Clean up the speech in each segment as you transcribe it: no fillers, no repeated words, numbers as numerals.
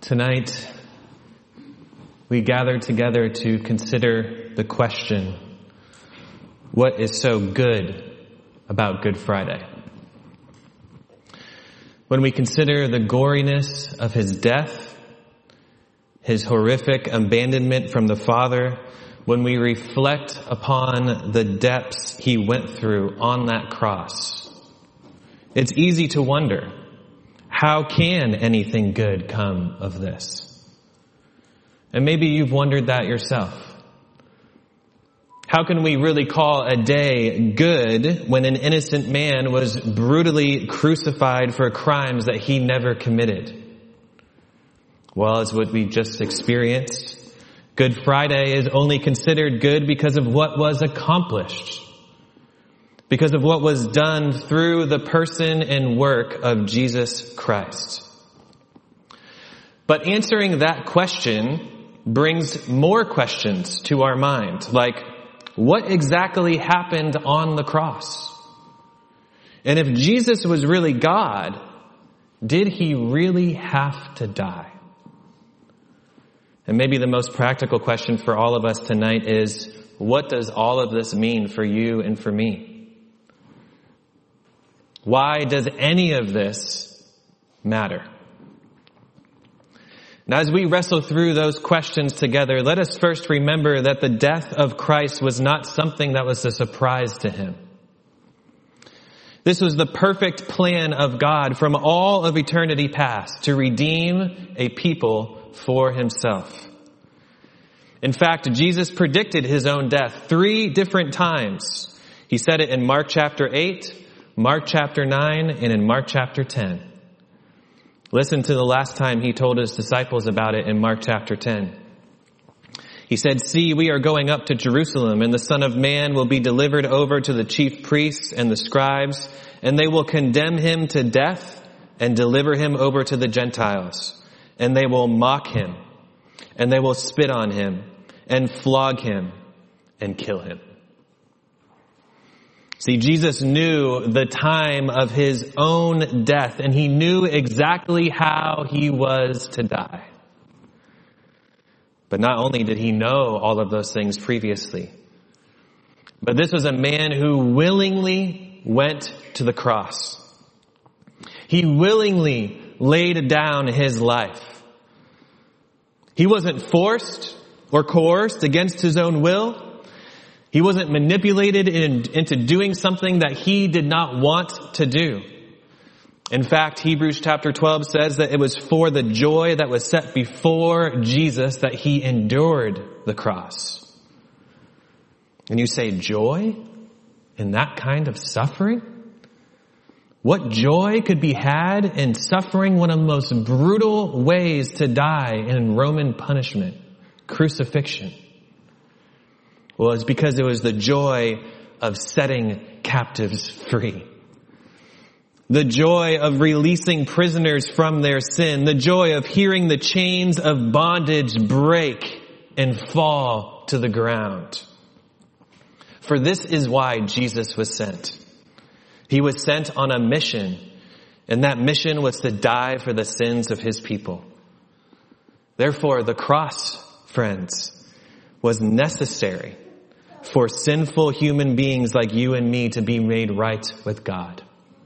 Tonight, we gather together to consider the question, what is so good about Good Friday? When we consider the goriness of his death, his horrific abandonment from the Father, when we reflect upon the depths he went through on that cross, it's easy to wonder, how can anything good come of this? And maybe you've wondered that yourself. How can we really call a day good when an innocent man was brutally crucified for crimes that he never committed? Well, as what we just experienced, Good Friday is only considered good because of what was accomplished, because of what was done through the person and work of Jesus Christ. But answering that question brings more questions to our mind, like, what exactly happened on the cross? And if Jesus was really God, did he really have to die? And maybe the most practical question for all of us tonight is, what does all of this mean for you and for me? Why does any of this matter? Now, as we wrestle through those questions together, let us first remember that the death of Christ was not something that was a surprise to him. This was the perfect plan of God from all of eternity past to redeem a people for himself. In fact, Jesus predicted his own death 3 different times. He said it in Mark chapter 8, Mark chapter 9, and in Mark chapter 10. Listen to the last time he told his disciples about it in Mark chapter 10. He said, "See, we are going up to Jerusalem, and the Son of Man will be delivered over to the chief priests and the scribes, and they will condemn him to death and deliver him over to the Gentiles. And they will mock him, and they will spit on him, and flog him, and kill him." See, Jesus knew the time of his own death, and he knew exactly how he was to die. But not only did he know all of those things previously, but this was a man who willingly went to the cross. He willingly laid down his life. He wasn't forced or coerced against his own will. He wasn't manipulated into doing something that he did not want to do. In fact, Hebrews chapter 12 says that it was for the joy that was set before Jesus that he endured the cross. And you say, joy in that kind of suffering? What joy could be had in suffering one of the most brutal ways to die in Roman punishment, crucifixion? Well, it's because it was the joy of setting captives free. The joy of releasing prisoners from their sin. The joy of hearing the chains of bondage break and fall to the ground. For this is why Jesus was sent. He was sent on a mission, and that mission was to die for the sins of his people. Therefore, the cross, friends, was necessary for sinful human beings like you and me to be made right with God.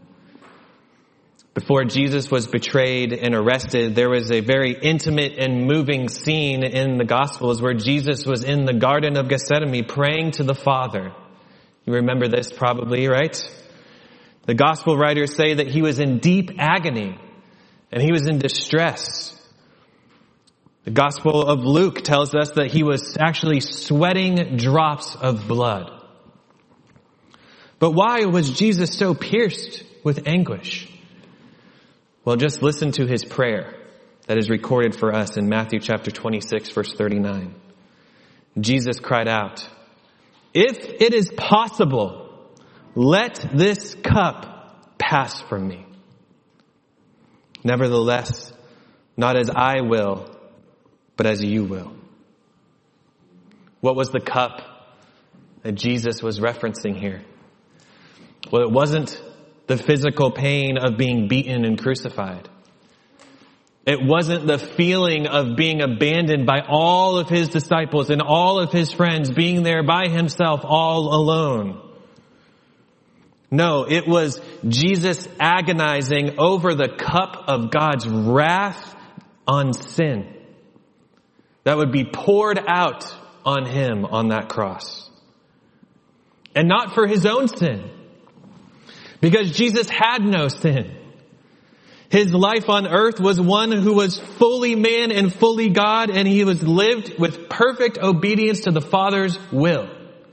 Before Jesus was betrayed and arrested, there was a very intimate and moving scene in the Gospels where Jesus was in the Garden of Gethsemane praying to the Father. You remember this probably, right? The Gospel writers say that he was in deep agony and he was in distress. The Gospel of Luke tells us that he was actually sweating drops of blood. But why was Jesus so pierced with anguish? Well, just listen to his prayer that is recorded for us in Matthew chapter 26, verse 39. Jesus cried out, "If it is possible, let this cup pass from me. Nevertheless, not as I will, but as you will." What was the cup that Jesus was referencing here? Well, it wasn't the physical pain of being beaten and crucified. It wasn't the feeling of being abandoned by all of his disciples and all of his friends, being there by himself all alone. No, it was Jesus agonizing over the cup of God's wrath on sin that would be poured out on him on that cross. And not for his own sin, because Jesus had no sin. His life on earth was one who was fully man and fully God, and he was lived with perfect obedience to the Father's will.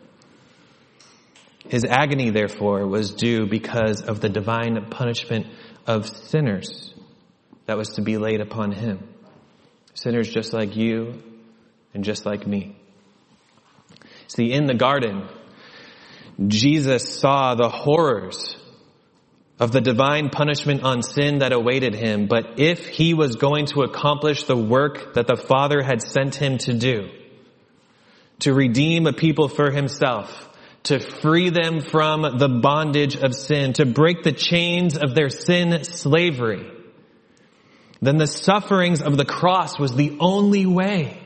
His agony, therefore, was due because of the divine punishment of sinners that was to be laid upon him. Sinners just like you and just like me. See, in the garden, Jesus saw the horrors of the divine punishment on sin that awaited him. But if he was going to accomplish the work that the Father had sent him to do, to redeem a people for himself, to free them from the bondage of sin, to break the chains of their sin slavery, then the sufferings of the cross was the only way.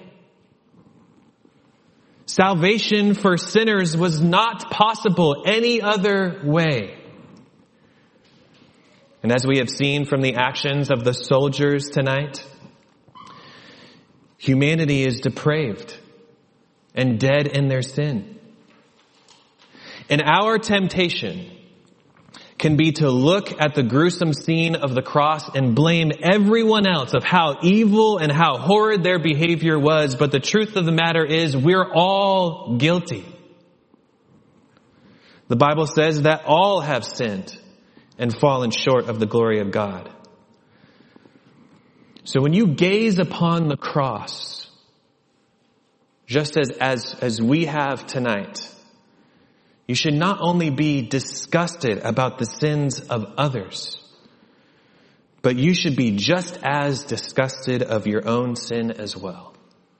Salvation for sinners was not possible any other way. And as we have seen from the actions of the soldiers tonight, humanity is depraved and dead in their sin. And our temptation can be to look at the gruesome scene of the cross and blame everyone else of how evil and how horrid their behavior was. But the truth of the matter is we're all guilty. The Bible says that all have sinned and fallen short of the glory of God. So when you gaze upon the cross, just as we have tonight, you should not only be disgusted about the sins of others, but you should be just as disgusted of your own sin as well.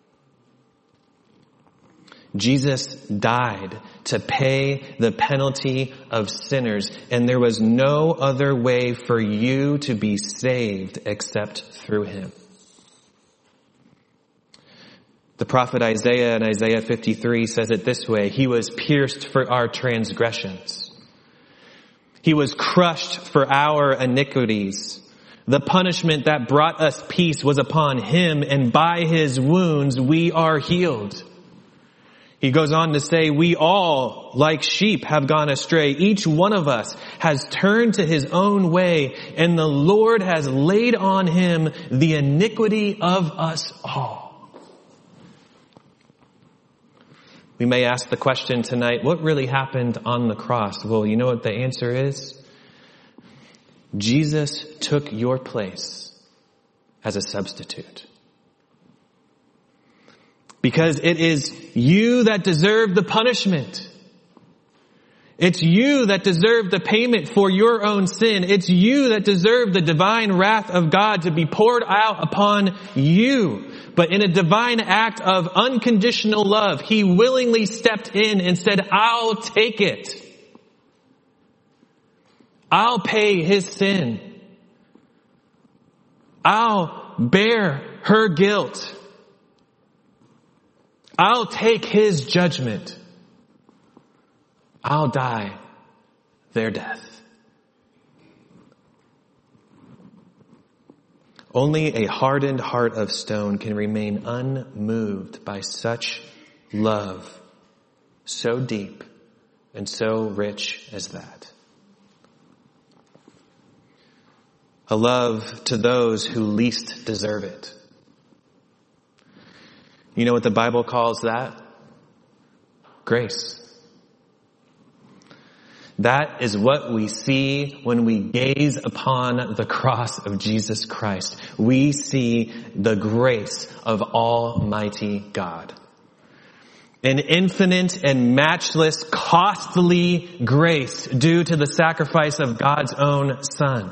Jesus died to pay the penalty of sinners, and there was no other way for you to be saved except through him. The prophet Isaiah in Isaiah 53 says it this way: he was pierced for our transgressions. He was crushed for our iniquities. The punishment that brought us peace was upon him, and by his wounds we are healed. He goes on to say, we all, like sheep, have gone astray. Each one of us has turned to his own way, and the Lord has laid on him the iniquity of us all. We may ask the question tonight, what really happened on the cross? Well, you know what the answer is? Jesus took your place as a substitute. Because it is you that deserve the punishment. It's you that deserve the payment for your own sin. It's you that deserve the divine wrath of God to be poured out upon you. But in a divine act of unconditional love, he willingly stepped in and said, I'll take it. I'll pay his sin. I'll bear her guilt. I'll take his judgment. I'll die their death. Only a hardened heart of stone can remain unmoved by such love, so deep and so rich as that. A love to those who least deserve it. You know what the Bible calls that? Grace. That is what we see when we gaze upon the cross of Jesus Christ. We see the grace of Almighty God. An infinite and matchless, costly grace due to the sacrifice of God's own Son.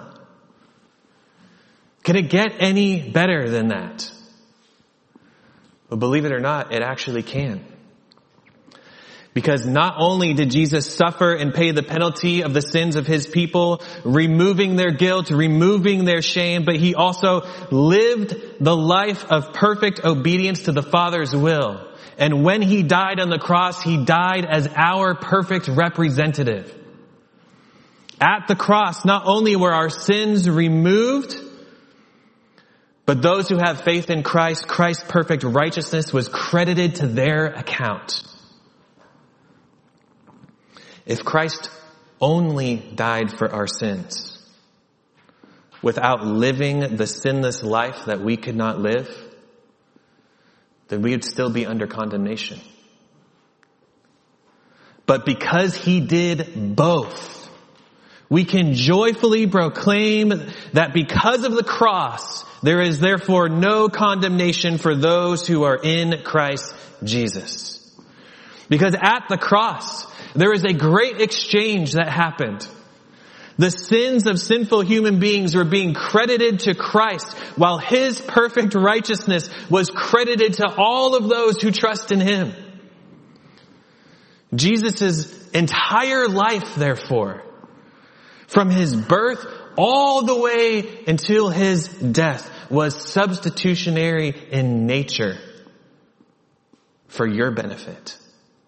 Can it get any better than that? But believe it or not, it actually can. Because not only did Jesus suffer and pay the penalty of the sins of his people, removing their guilt, removing their shame, but he also lived the life of perfect obedience to the Father's will. And when he died on the cross, he died as our perfect representative. At the cross, not only were our sins removed, but those who have faith in Christ, Christ's perfect righteousness was credited to their account. If Christ only died for our sins, without living the sinless life that we could not live, then we would still be under condemnation. But because he did both, we can joyfully proclaim that because of the cross, there is therefore no condemnation for those who are in Christ Jesus. Because at the cross, there is a great exchange that happened. The sins of sinful human beings were being credited to Christ, while his perfect righteousness was credited to all of those who trust in him. Jesus' entire life, therefore, from his birth all the way until his death, was substitutionary in nature for your benefit.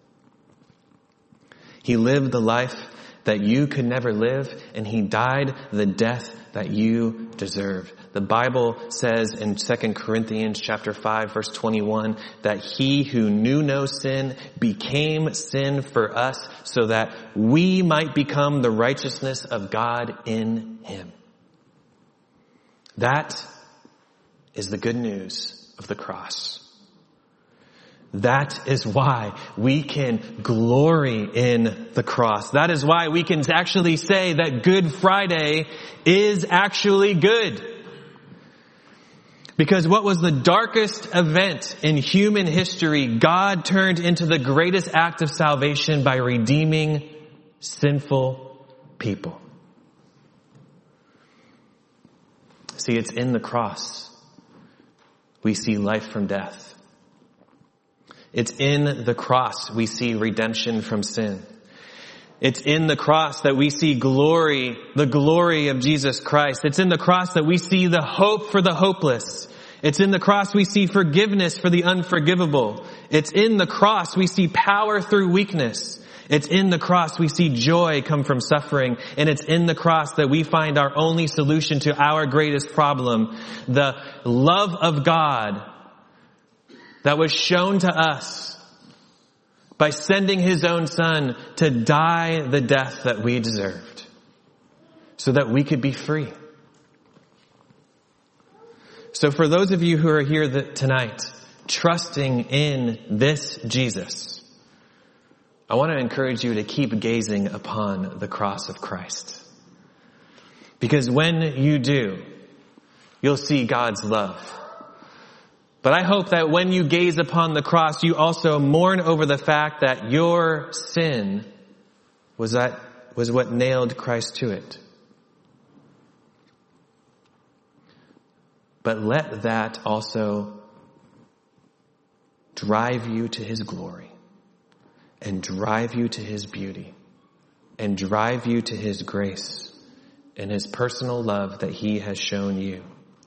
He lived the life that you could never live, and he died the death that you deserved. The Bible says in 2 Corinthians chapter 5 verse 21 that he who knew no sin became sin for us so that we might become the righteousness of God in him. That is the good news of the cross. That is why we can glory in the cross. That is why we can actually say that Good Friday is actually good. Because what was the darkest event in human history, God turned into the greatest act of salvation by redeeming sinful people. See, it's in the cross we see life from death. It's in the cross we see redemption from sin. It's in the cross that we see glory, the glory of Jesus Christ. It's in the cross that we see the hope for the hopeless. It's in the cross we see forgiveness for the unforgivable. It's in the cross we see power through weakness. It's in the cross we see joy come from suffering. And it's in the cross that we find our only solution to our greatest problem, the love of God that was shown to us by sending his own son to die the death that we deserved so that we could be free. So for those of you who are here tonight, trusting in this Jesus, I want to encourage you to keep gazing upon the cross of Christ. Because when you do, you'll see God's love. But I hope that when you gaze upon the cross, you also mourn over the fact that your sin was what nailed Christ to it. But let that also drive you to his glory, and drive you to his beauty, and drive you to his grace and his personal love that he has shown you.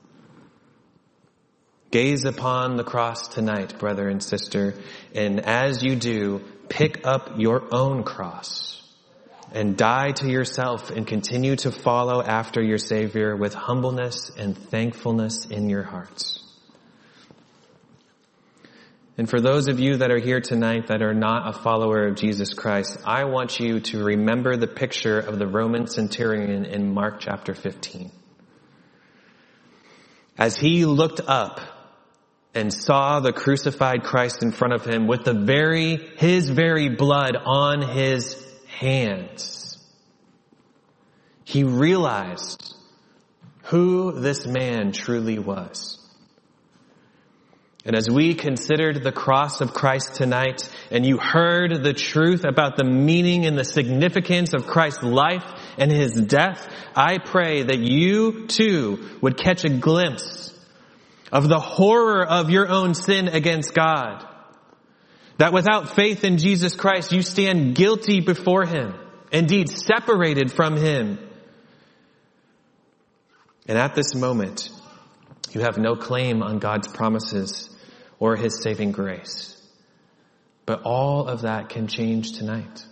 Gaze upon the cross tonight, brother and sister, and as you do, pick up your own cross and die to yourself and continue to follow after your Savior with humbleness and thankfulness in your hearts. And for those of you that are here tonight that are not a follower of Jesus Christ, I want you to remember the picture of the Roman centurion in Mark chapter 15. As he looked up and saw the crucified Christ in front of him with his very blood on his hands, he realized who this man truly was. And as we considered the cross of Christ tonight, and you heard the truth about the meaning and the significance of Christ's life and his death, I pray that you too would catch a glimpse of the horror of your own sin against God. That without faith in Jesus Christ, you stand guilty before him, indeed separated from him. And at this moment, you have no claim on God's promises or his saving grace. But all of that can change tonight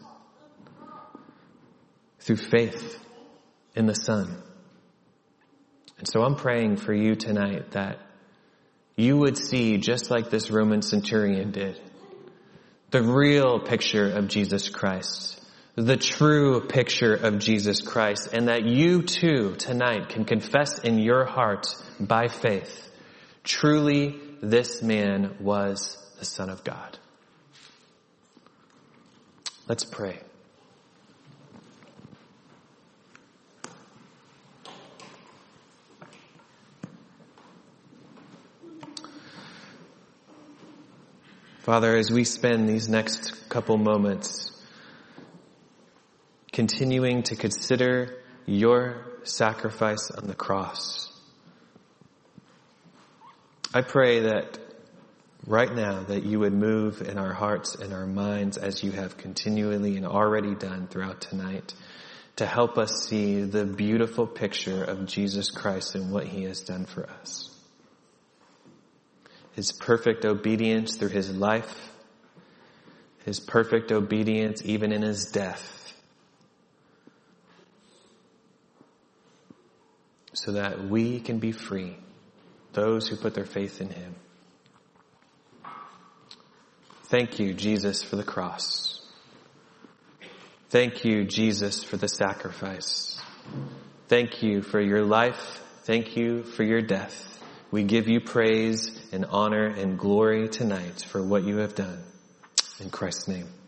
through faith in the Son. And so I'm praying for you tonight that you would see, just like this Roman centurion did, the real picture of Jesus Christ, the true picture of Jesus Christ, and that you too tonight can confess in your heart by faith, truly this man was the Son of God. Let's pray. Father, as we spend these next couple moments continuing to consider your sacrifice on the cross, I pray that right now that you would move in our hearts and our minds as you have continually and already done throughout tonight to help us see the beautiful picture of Jesus Christ and what he has done for us. His perfect obedience through his life, his perfect obedience even in his death, so that we can be free, those who put their faith in him. Thank you, Jesus, for the cross. Thank you, Jesus, for the sacrifice. Thank you for your life. Thank you for your death. We give you praise and honor and glory tonight for what you have done. In Christ's name.